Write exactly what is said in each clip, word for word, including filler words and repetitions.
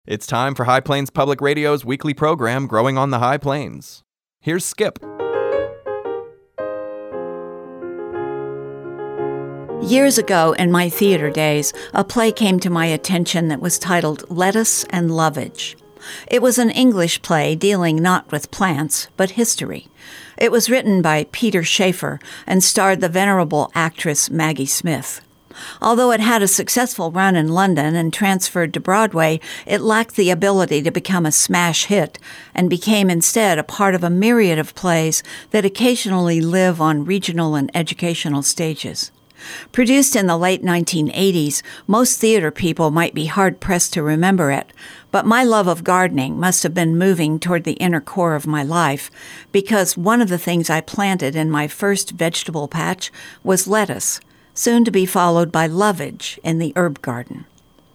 It's time for High Plains Public Radio's weekly program, Growing on the High Plains. Here's Skip. Years ago, in my theater days, a play came to my attention that was titled Lettuce and Lovage. It was an English play dealing not with plants, but history. It was written by Peter Shaffer and starred the venerable actress Maggie Smith. Although it had a successful run in London and transferred to Broadway, it lacked the ability to become a smash hit and became instead a part of a myriad of plays that occasionally live on regional and educational stages. Produced in the late nineteen eighties, most theater people might be hard-pressed to remember it, but my love of gardening must have been moving toward the inner core of my life, because one of the things I planted in my first vegetable patch was lettuce, soon to be followed by lovage in the herb garden.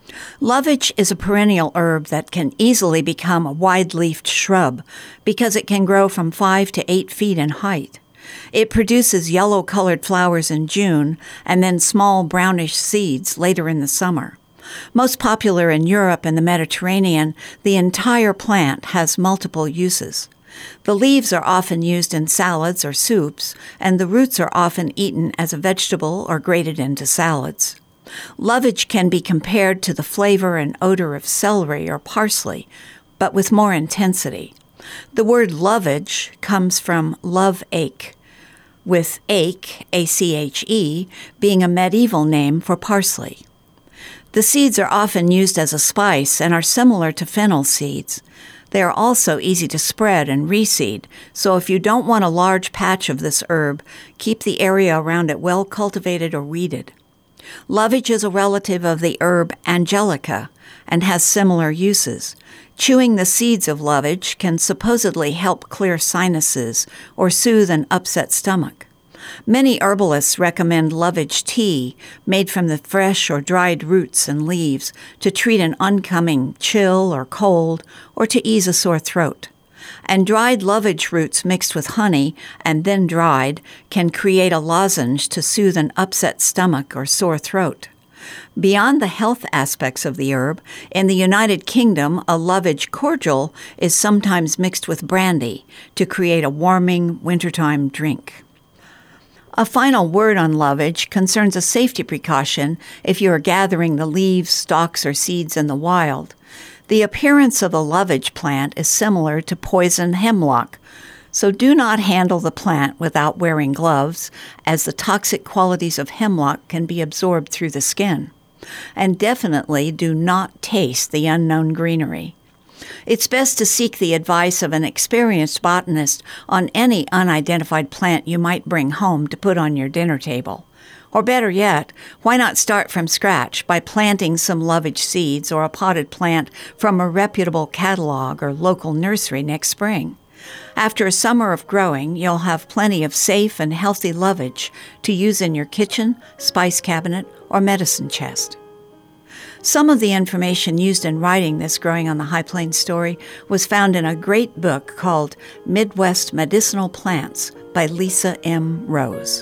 Lovage is a perennial herb that can easily become a wide-leafed shrub because it can grow from five to eight feet in height. It produces yellow-colored flowers in June and then small brownish seeds later in the summer. Most popular in Europe and the Mediterranean, the entire plant has multiple uses. The leaves are often used in salads or soups, and the roots are often eaten as a vegetable or grated into salads. Lovage can be compared to the flavor and odor of celery or parsley, but with more intensity. The word lovage comes from love-ache, with ache, A C H E, being a medieval name for parsley. The seeds are often used as a spice and are similar to fennel seeds. They are also easy to spread and reseed, so if you don't want a large patch of this herb, keep the area around it well cultivated or weeded. Lovage is a relative of the herb angelica and has similar uses. Chewing the seeds of lovage can supposedly help clear sinuses or soothe an upset stomach. Many herbalists recommend lovage tea, made from the fresh or dried roots and leaves, to treat an oncoming chill or cold, or to ease a sore throat. And dried lovage roots mixed with honey, and then dried, can create a lozenge to soothe an upset stomach or sore throat. Beyond the health aspects of the herb, in the United Kingdom, a lovage cordial is sometimes mixed with brandy to create a warming wintertime drink. A final word on lovage concerns a safety precaution if you are gathering the leaves, stalks, or seeds in the wild. The appearance of the lovage plant is similar to poison hemlock, so do not handle the plant without wearing gloves, as the toxic qualities of hemlock can be absorbed through the skin. And definitely do not taste the unknown greenery. It's best to seek the advice of an experienced botanist on any unidentified plant you might bring home to put on your dinner table. Or better yet, why not start from scratch by planting some lovage seeds or a potted plant from a reputable catalog or local nursery next spring? After a summer of growing, you'll have plenty of safe and healthy lovage to use in your kitchen, spice cabinet, or medicine chest. Some of the information used in writing this Growing on the High Plains story was found in a great book called Midwest Medicinal Plants by Lisa M. Rose.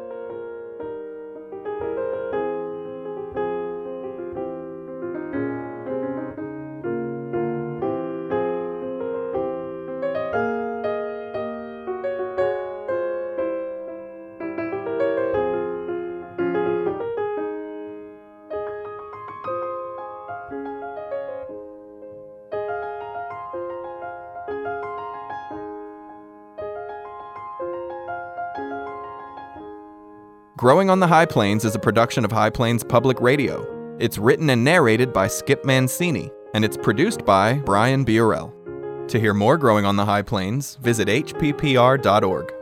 Growing on the High Plains is a production of High Plains Public Radio. It's written and narrated by Skip Mancini, and it's produced by Brian Biorel. To hear more Growing on the High Plains, visit h p p r dot org.